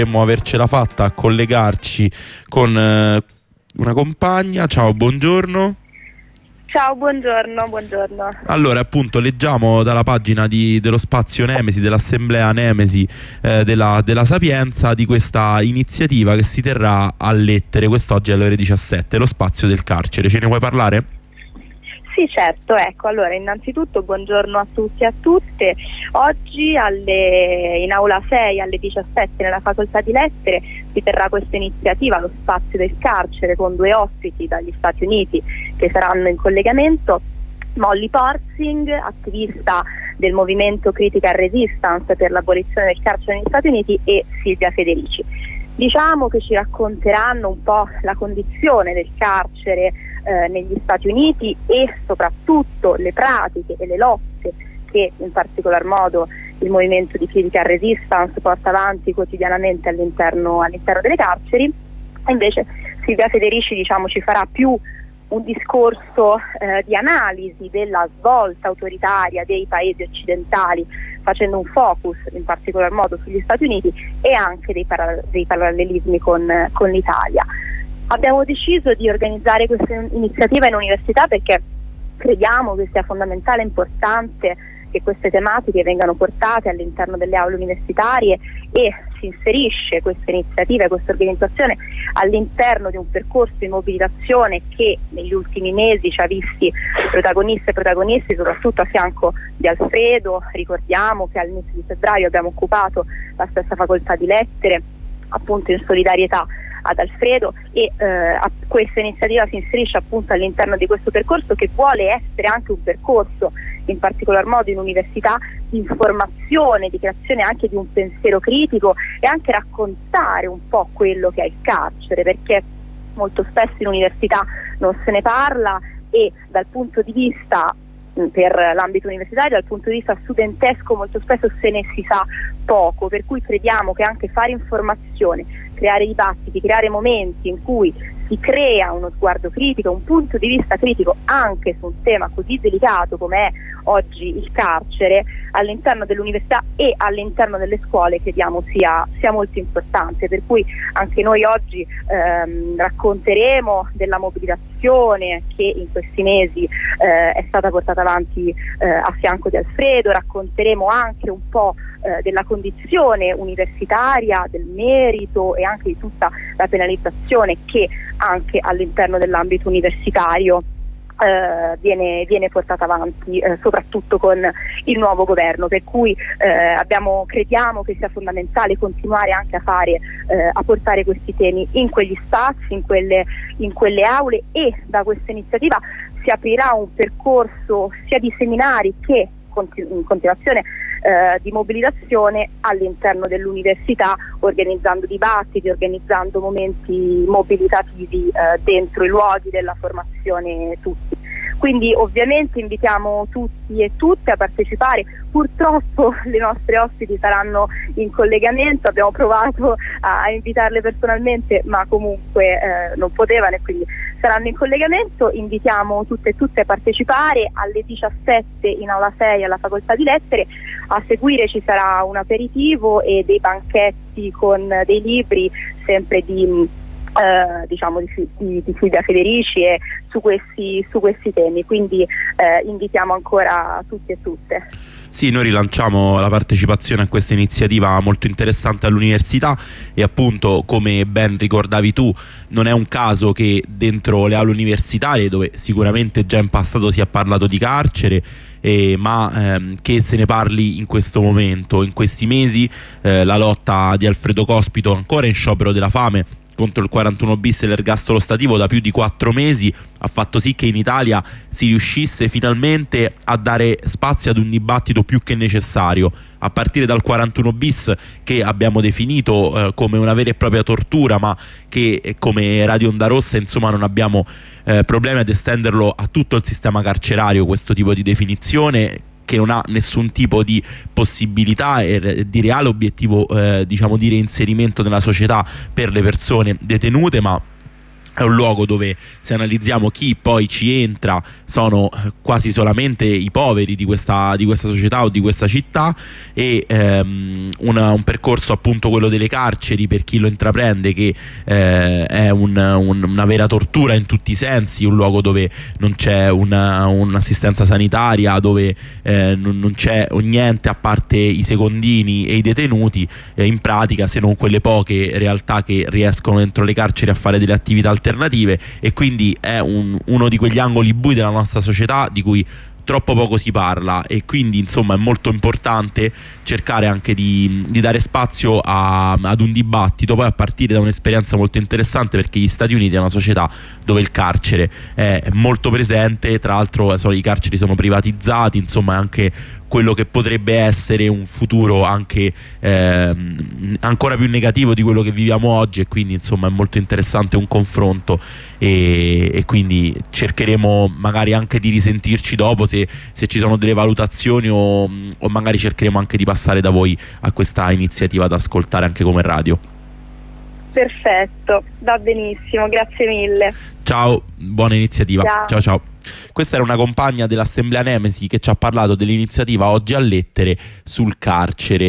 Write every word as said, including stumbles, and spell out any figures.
Dovremmo avercela fatta a collegarci con eh, una compagna. Ciao, buongiorno. Ciao, buongiorno, buongiorno. Allora, appunto, leggiamo dalla pagina di, dello spazio Nemesi, dell'assemblea Nemesi eh, della, della Sapienza, di questa iniziativa che si terrà a Lettere quest'oggi alle ore diciassette, lo spazio del carcere. Ce ne vuoi parlare? Sì, certo, ecco, allora innanzitutto buongiorno a tutti e a tutte. Oggi alle, in aula sei alle diciassette nella facoltà di Lettere si terrà questa iniziativa, lo spazio del carcere, con due ospiti dagli Stati Uniti che saranno in collegamento: Molly Porzing, attivista del movimento Critical Resistance per l'abolizione del carcere negli Stati Uniti, e Silvia Federici. Diciamo che ci racconteranno un po' la condizione del carcere eh, negli Stati Uniti e soprattutto le pratiche e le lotte che in particolar modo il movimento di Critical Resistance porta avanti quotidianamente all'interno, all'interno delle carceri. E invece Silvia Federici, diciamo, ci farà più un discorso eh, di analisi della svolta autoritaria dei paesi occidentali, facendo un focus in particolar modo sugli Stati Uniti e anche dei, para- dei parallelismi con, con l'Italia. Abbiamo deciso di organizzare questa iniziativa in università perché crediamo che sia fondamentale e importante che queste tematiche vengano portate all'interno delle aule universitarie, e si inserisce questa iniziativa e questa organizzazione all'interno di un percorso di mobilitazione che negli ultimi mesi ci ha visti protagoniste e protagonisti, soprattutto a fianco di Alfredo. Ricordiamo che all'inizio di febbraio abbiamo occupato la stessa facoltà di Lettere, appunto in solidarietà ad Alfredo, e eh, a questa iniziativa si inserisce appunto all'interno di questo percorso, che vuole essere anche un percorso, in particolar modo in università, di informazione, di creazione anche di un pensiero critico, e anche raccontare un po' quello che è il carcere, perché molto spesso in università non se ne parla, e dal punto di vista per l'ambito universitario, dal punto di vista studentesco, molto spesso se ne si sa poco, per cui crediamo che anche fare informazione, creare dibattiti, creare momenti in cui si crea uno sguardo critico, un punto di vista critico anche su un tema così delicato come è oggi il carcere, all'interno dell'università e all'interno delle scuole, crediamo sia, sia molto importante. Per cui anche noi oggi ehm, racconteremo della mobilitazione che in questi mesi eh, è stata portata avanti eh, a fianco di Alfredo, racconteremo anche un po' eh, della condizione universitaria, del merito e anche di tutta la penalizzazione che anche all'interno dell'ambito universitario eh, viene, viene portata avanti, eh, soprattutto con il nuovo governo, per cui eh, abbiamo, crediamo che sia fondamentale continuare anche a fare, eh, a portare questi temi in quegli spazi, in quelle, in quelle aule, e da questa iniziativa si aprirà un percorso sia di seminari che in continuazione eh, di mobilitazione all'interno dell'università, organizzando dibattiti, organizzando momenti mobilitativi eh, dentro i luoghi della formazione tutti. Quindi ovviamente invitiamo tutti e tutte a partecipare. Purtroppo le nostre ospiti saranno in collegamento, abbiamo provato a invitarle personalmente ma comunque eh, non potevano, e quindi saranno in collegamento. Invitiamo tutte e tutte a partecipare alle diciassette in aula sei alla facoltà di Lettere. A seguire ci sarà un aperitivo e dei banchetti con dei libri sempre di Eh, diciamo di, di, di Silvia Federici e su questi, su questi temi, quindi eh, invitiamo ancora tutti e tutte. Sì, noi rilanciamo la partecipazione a questa iniziativa molto interessante all'università, e appunto, come ben ricordavi tu, non è un caso che dentro le aule universitarie, dove sicuramente già in passato si è parlato di carcere, Eh, ma ehm, che se ne parli in questo momento, in questi mesi. Eh, la lotta di Alfredo Cospito, ancora in sciopero della fame contro il quarantuno bis e l'ergastolo stativo da più di quattro mesi, ha fatto sì che in Italia si riuscisse finalmente a dare spazio ad un dibattito più che necessario, a partire dal quarantuno bis, che abbiamo definito eh, come una vera e propria tortura, ma che eh, come Radio Onda Rossa insomma non abbiamo eh, problemi ad estenderlo a tutto il sistema carcerario, questo tipo di definizione, che non ha nessun tipo di possibilità e di reale obiettivo eh, diciamo di reinserimento nella società per le persone detenute, ma È un luogo dove, se analizziamo chi poi ci entra, sono quasi solamente i poveri di questa, di questa società o di questa città, e ehm, una, un percorso, appunto quello delle carceri, per chi lo intraprende, che eh, è un, un, una vera tortura in tutti i sensi, un luogo dove non c'è una, un'assistenza sanitaria, dove eh, non, non c'è niente a parte i secondini e i detenuti, eh, in pratica, se non quelle poche realtà che riescono dentro le carceri a fare delle attività alternative. E quindi è un, uno di quegli angoli bui della nostra società di cui troppo poco si parla, e quindi insomma è molto importante cercare anche di, di dare spazio a, ad un dibattito, poi a partire da un'esperienza molto interessante, perché gli Stati Uniti è una società dove il carcere è molto presente, tra l'altro i carceri sono privatizzati, insomma è anche quello che potrebbe essere un futuro anche ehm, ancora più negativo di quello che viviamo oggi, e quindi insomma è molto interessante un confronto, e, e quindi cercheremo magari anche di risentirci dopo se, se ci sono delle valutazioni, o, o magari cercheremo anche di passare da voi a questa iniziativa ad ascoltare anche come radio. Perfetto, va benissimo, grazie mille. Ciao, buona iniziativa. Ciao. Ciao ciao. Questa era una compagna dell'Assemblea Nemesi che ci ha parlato dell'iniziativa Oggi a Lettere sul carcere.